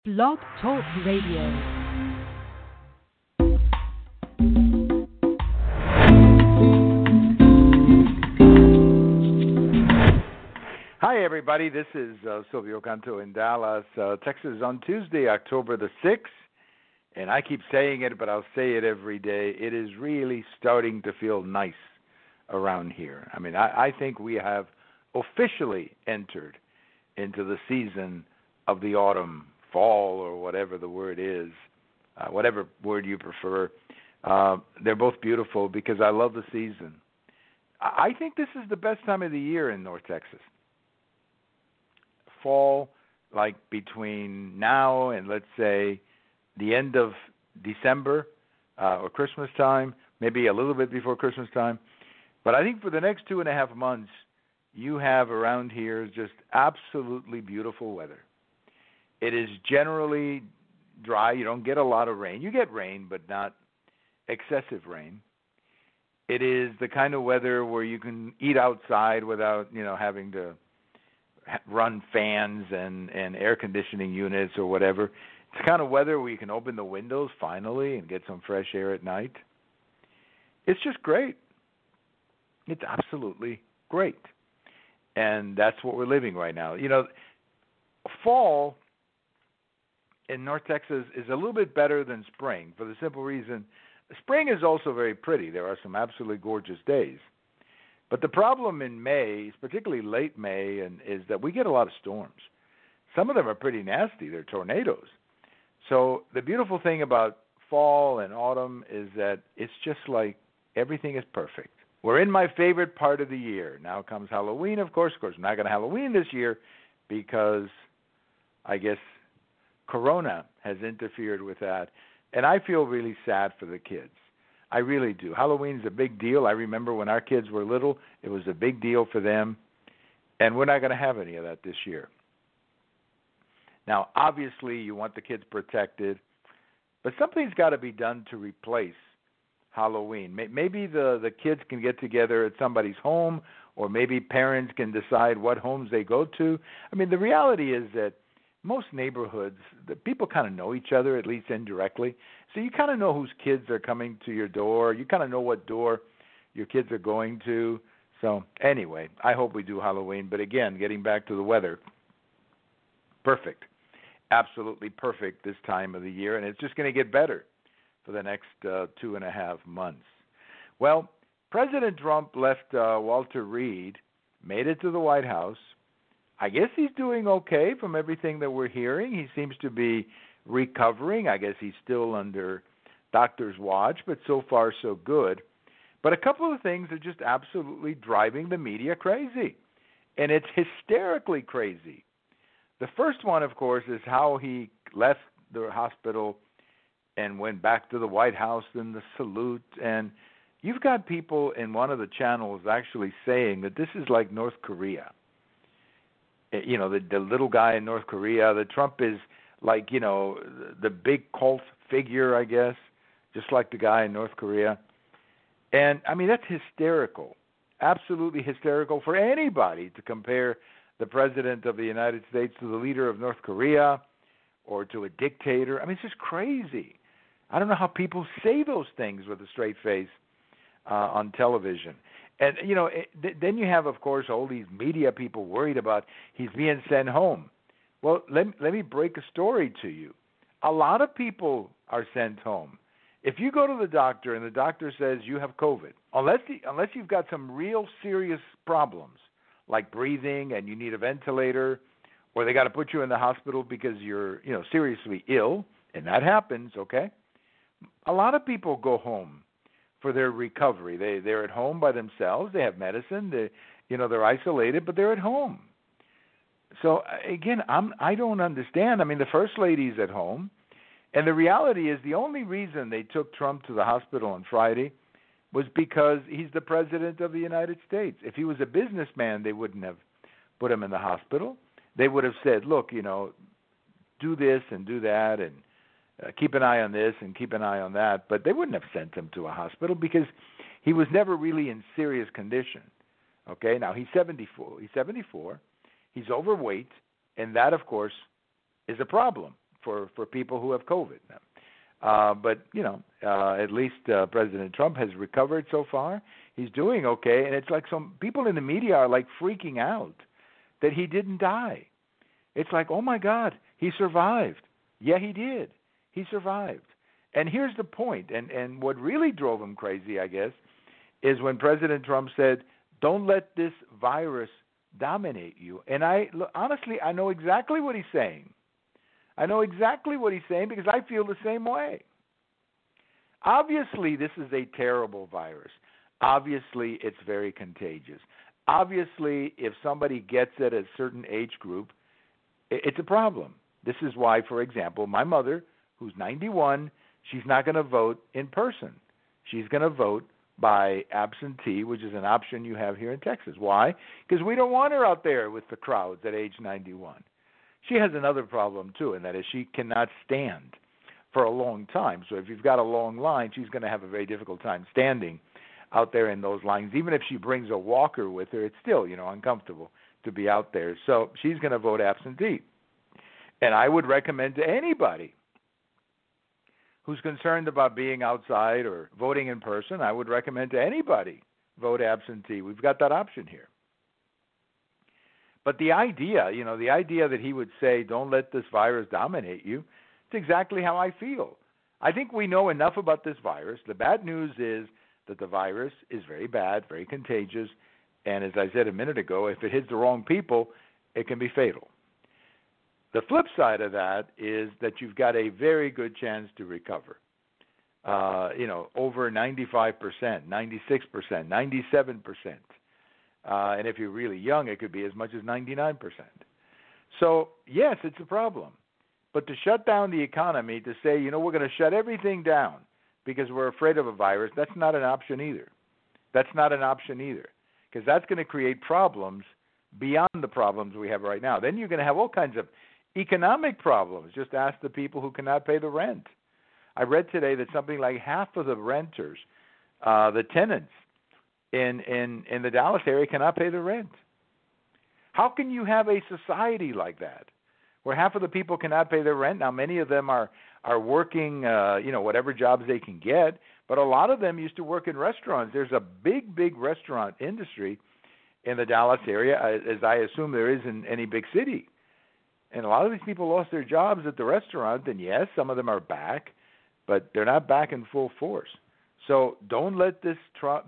Blog Talk Radio. Hi, everybody. This is Silvio Canto in Dallas, Texas on Tuesday, October the 6th. And I keep saying it, but I'll say it every day. It is really starting to feel nice around here. I mean, I think we have officially entered into the season of the autumn, fall, or whatever the word is, whatever word you prefer. They're both beautiful because I love the season. I think this is the best time of the year in North Texas. Fall, like between now and, let's say, the end of December or Christmas time, maybe a little bit before Christmas time. But I think for the next 2.5 months, you have around here just absolutely beautiful weather. It is generally dry. You don't get a lot of rain. You get rain, but not excessive rain. It is the kind of weather where you can eat outside without, having to run fans and air conditioning units or whatever. It's the kind of weather where you can open the windows finally and get some fresh air at night. It's just great. It's absolutely great. And that's what we're living right now. Fall in North Texas is a little bit better than spring for the simple reason spring is also very pretty. There are some absolutely gorgeous days. But the problem in May, particularly late May, is that we get a lot of storms. Some of them are pretty nasty. They're tornadoes. So the beautiful thing about fall and autumn is that it's just like everything is perfect. We're in my favorite part of the year. Now comes Halloween, of course. Of course, we're not going to Halloween this year because I guess Corona has interfered with that. And I feel really sad for the kids. I really do. Halloween's a big deal. I remember when our kids were little, it was a big deal for them. And we're not going to have any of that this year. Now, obviously, you want the kids protected, but something's got to be done to replace Halloween. Maybe the kids can get together at somebody's home, or maybe parents can decide what homes they go to. I mean, the reality is that most neighborhoods, the people kind of know each other, at least indirectly. So you kind of know whose kids are coming to your door. You kind of know what door your kids are going to. So anyway, I hope we do Halloween. But again, getting back to the weather, perfect. Absolutely perfect this time of the year. And it's just going to get better for the next 2.5 months. Well, President Trump left Walter Reed, made it to the White House. I guess he's doing okay from everything that we're hearing. He seems to be recovering. I guess he's still under doctor's watch, but so far so good. But a couple of things are just absolutely driving the media crazy, and it's hysterically crazy. The first one, of course, is how he left the hospital and went back to the White House and the salute. And you've got people in one of the channels actually saying that this is like North Korea. The little guy in North Korea, the Trump is like, the big cult figure, I guess, just like the guy in North Korea. And, I mean, that's hysterical, absolutely hysterical for anybody to compare the president of the United States to the leader of North Korea or to a dictator. I mean, it's just crazy. I don't know how people say those things with a straight face on television. And, then you have, of course, all these media people worried about he's being sent home. Well, let me break a story to you. A lot of people are sent home. If you go to the doctor and the doctor says you have COVID, unless you've got some real serious problems like breathing and you need a ventilator, or they got to put you in the hospital because you're, seriously ill, and that happens, okay? A lot of people go home for their recovery. They're at home by themselves. They have medicine. They're isolated, but they're at home. So again, I don't understand. I mean, the First Lady's at home, and the reality is the only reason they took Trump to the hospital on Friday was because he's the president of the United States. If he was a businessman, they wouldn't have put him in the hospital. They would have said, look, do this and do that, and keep an eye on this and keep an eye on that. But they wouldn't have sent him to a hospital because he was never really in serious condition. Okay, now he's 74. He's overweight, and that, of course, is a problem for people who have COVID. But, at least President Trump has recovered so far. He's doing okay. And it's like some people in the media are like freaking out that he didn't die. It's like, oh, my God, he survived. Yeah, he did. He survived. And here's the point, and what really drove him crazy, I guess, is when President Trump said, don't let this virus dominate you. And honestly, I know exactly what he's saying. I know exactly what he's saying because I feel the same way. Obviously, this is a terrible virus. Obviously, it's very contagious. Obviously, if somebody gets it at a certain age group, it's a problem. This is why, for example, my mother, who's 91, she's not going to vote in person. She's going to vote by absentee, which is an option you have here in Texas. Why? Because we don't want her out there with the crowds at age 91. She has another problem, too, and that is she cannot stand for a long time. So if you've got a long line, she's going to have a very difficult time standing out there in those lines. Even if she brings a walker with her, it's still, uncomfortable to be out there. So she's going to vote absentee. And I would recommend to anybody who's concerned about being outside or voting in person, I would recommend to anybody vote absentee. We've got that option here. But the idea that he would say, don't let this virus dominate you, it's exactly how I feel. I think we know enough about this virus. The bad news is that the virus is very bad, very contagious, and as I said a minute ago, if it hits the wrong people, it can be fatal. The flip side of that is that you've got a very good chance to recover. Over 95%, 96%, 97%. And if you're really young, it could be as much as 99%. So, yes, it's a problem. But to shut down the economy, to say, we're going to shut everything down because we're afraid of a virus, that's not an option either. That's not an option either, because that's going to create problems beyond the problems we have right now. Then you're going to have all kinds of economic problems. Just ask the people who cannot pay the rent. I read today that something like half of the renters, the tenants in the Dallas area, cannot pay the rent. How can you have a society like that, where half of the people cannot pay their rent? Now, many of them are working, whatever jobs they can get, but a lot of them used to work in restaurants. There's a big, big restaurant industry in the Dallas area, as I assume there is in any big city. And a lot of these people lost their jobs at the restaurant, and yes, some of them are back, but they're not back in full force. So don't let this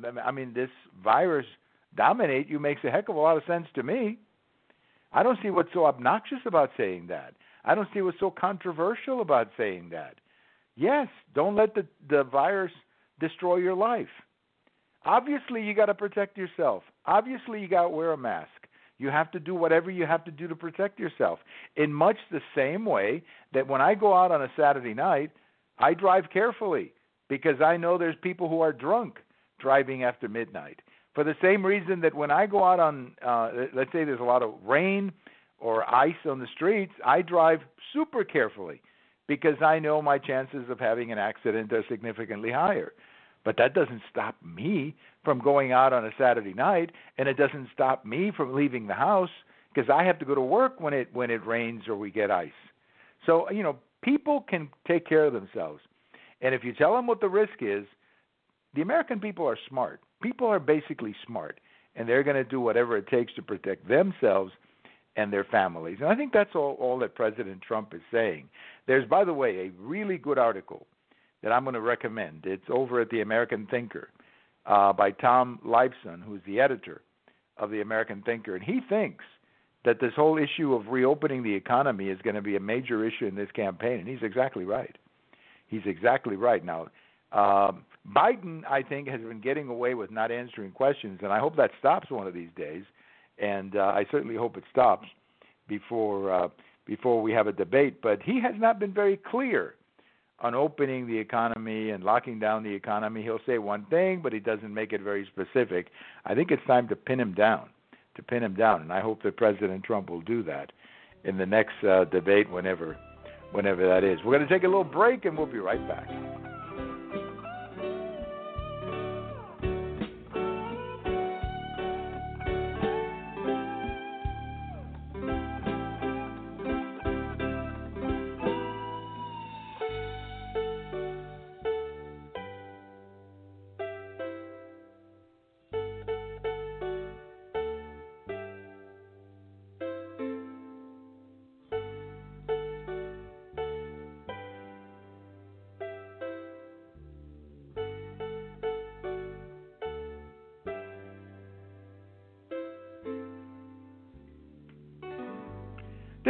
virus dominate you. Makes a heck of a lot of sense to me. I don't see what's so obnoxious about saying that. I don't see what's so controversial about saying that. Yes, don't let the virus destroy your life. Obviously, you got to protect yourself. Obviously, you got to wear a mask. You have to do whatever you have to do to protect yourself. In much the same way that when I go out on a Saturday night, I drive carefully because I know there's people who are drunk driving after midnight. For the same reason that when I go out on, let's say there's a lot of rain or ice on the streets, I drive super carefully because I know my chances of having an accident are significantly higher. But that doesn't stop me from going out on a Saturday night, and it doesn't stop me from leaving the house because I have to go to work when it rains or we get ice. So, people can take care of themselves. And if you tell them what the risk is, the American people are smart. People are basically smart, and they're going to do whatever it takes to protect themselves and their families. And I think that's all that President Trump is saying. There's, by the way, a really good article that I'm going to recommend. It's over at the American Thinker by Tom Leibson, who's the editor of the American Thinker. And he thinks that this whole issue of reopening the economy is going to be a major issue in this campaign, and he's exactly right. He's exactly right. Now, Biden, I think, has been getting away with not answering questions, and I hope that stops one of these days, and I certainly hope it stops before we have a debate. But he has not been very clear on opening the economy and locking down the economy. He'll say one thing, but he doesn't make it very specific. I think it's time to pin him down, and I hope that President Trump will do that in the next debate, whenever that is. We're going to take a little break, and we'll be right back.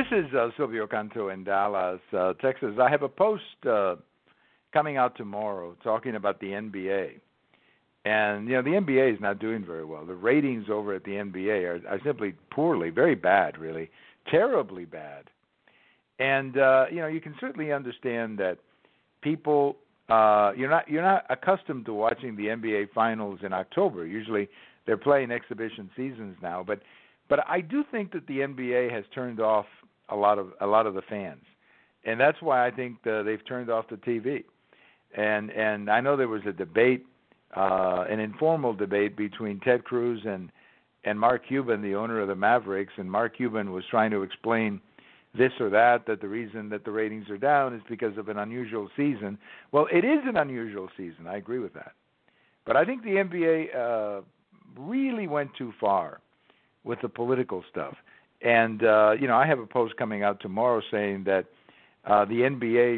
This is Silvio Canto in Dallas, Texas. I have a post coming out tomorrow talking about the NBA. And, the NBA is not doing very well. The ratings over at the NBA are simply poorly, very bad, really, terribly bad. And, you can certainly understand that people, you're not accustomed to watching the NBA finals in October. Usually they're playing exhibition seasons now. But I do think that the NBA has turned off a lot of the fans. And that's why I think they've turned off the TV. And I know there was a debate, an informal debate between Ted Cruz and Mark Cuban, the owner of the Mavericks, and Mark Cuban was trying to explain this or that the reason that the ratings are down is because of an unusual season. Well, it is an unusual season. I agree with that. But I think the NBA really went too far with the political stuff. And, I have a post coming out tomorrow saying that the NBA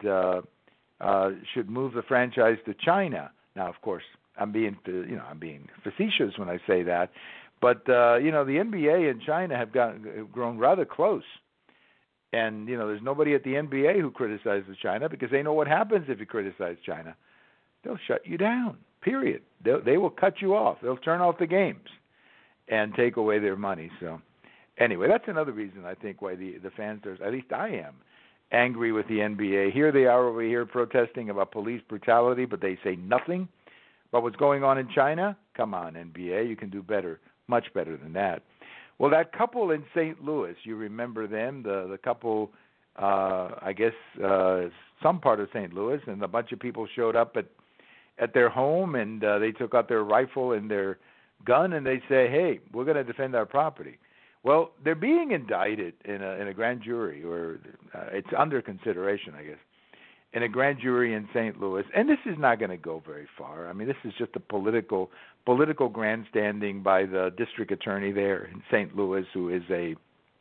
should move the franchise to China. Now, of course, I'm being facetious when I say that, but the NBA and China have grown rather close, and there's nobody at the NBA who criticizes China because they know what happens if you criticize China. They'll shut you down. Period. They will cut you off. They'll turn off the games and take away their money. So, anyway, that's another reason I think why the fans are, at least I am, angry with the NBA. Here they are over here protesting about police brutality, but they say nothing about what's going on in China. Come on, NBA, you can do better, much better than that. Well, that couple in St. Louis, you remember them, the couple, I guess, some part of St. Louis, and a bunch of people showed up at their home, and they took out their rifle and their gun, and they say, hey, we're going to defend our property. Well, they're being indicted in a grand jury, or it's under consideration, I guess, in a grand jury in St. Louis. And this is not going to go very far. I mean, this is just a political grandstanding by the district attorney there in St. Louis, who is a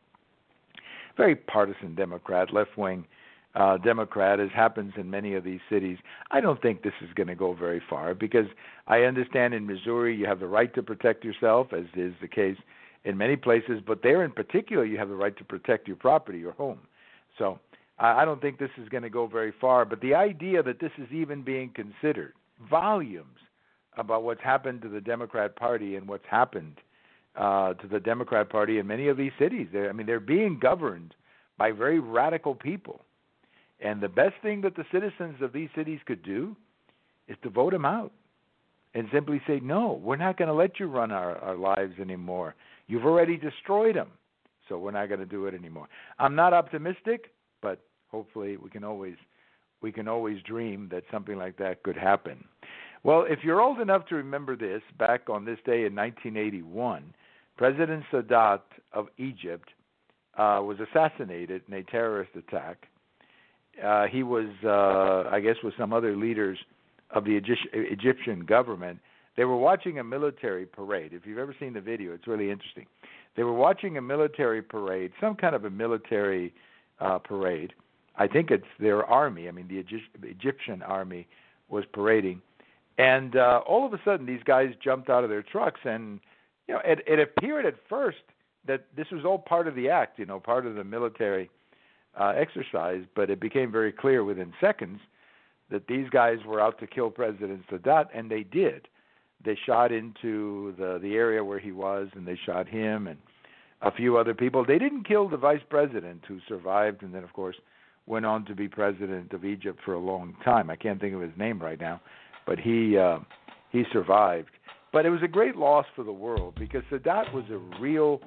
very partisan Democrat, left-wing Democrat, as happens in many of these cities. I don't think this is going to go very far because I understand in Missouri you have the right to protect yourself, as is the case in many places, but there in particular you have the right to protect your property, your home. So I don't think this is going to go very far, but the idea that this is even being considered, volumes about what's happened to the Democrat Party and what's happened to the Democrat Party in many of these cities. They're being governed by very radical people. And the best thing that the citizens of these cities could do is to vote them out and simply say, no, we're not going to let you run our lives anymore. You've already destroyed them, so we're not going to do it anymore. I'm not optimistic, but hopefully we can always dream that something like that could happen. Well, if you're old enough to remember this, back on this day in 1981, President Sadat of Egypt was assassinated in a terrorist attack. He was, I guess, with some other leaders of the Egyptian government. They were watching a military parade. If you've ever seen the video, it's really interesting. They were watching a military parade, some kind of a military parade. I think it's their army. The Egyptian army was parading. And all of a sudden, these guys jumped out of their trucks. And, it appeared at first that this was all part of the act, part of the military exercise. But it became very clear within seconds that these guys were out to kill President Sadat, and they did. They shot into the area where he was, and they shot him and a few other people. They didn't kill the vice president, who survived and then, of course, went on to be president of Egypt for a long time. I can't think of his name right now, but he survived. But it was a great loss for the world because Sadat was a real,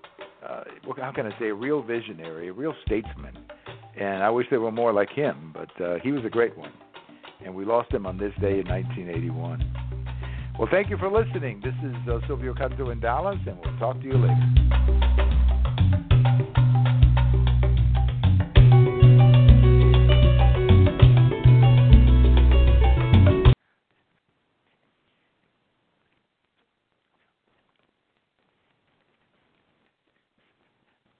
a real visionary, a real statesman. And I wish there were more like him, but he was a great one. And we lost him on this day in 1981. Well, thank you for listening. This is Silvio Canto in Dallas, and we'll talk to you later.